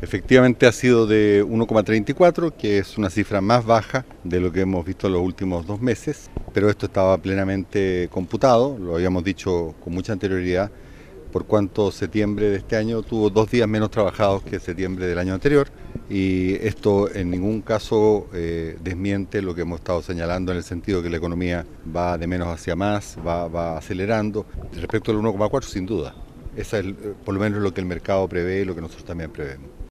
Efectivamente ha sido de 1,34, que es una cifra más baja de lo que hemos visto en los últimos 2 meses, pero esto estaba plenamente computado, lo habíamos dicho con mucha anterioridad, por cuanto septiembre de este año tuvo 2 días menos trabajados que septiembre del año anterior, y esto en ningún caso desmiente lo que hemos estado señalando en el sentido de que la economía va de menos hacia más, va acelerando. Respecto al 1,4, sin duda. Esa es por lo menos lo que el mercado prevé y lo que nosotros también prevemos.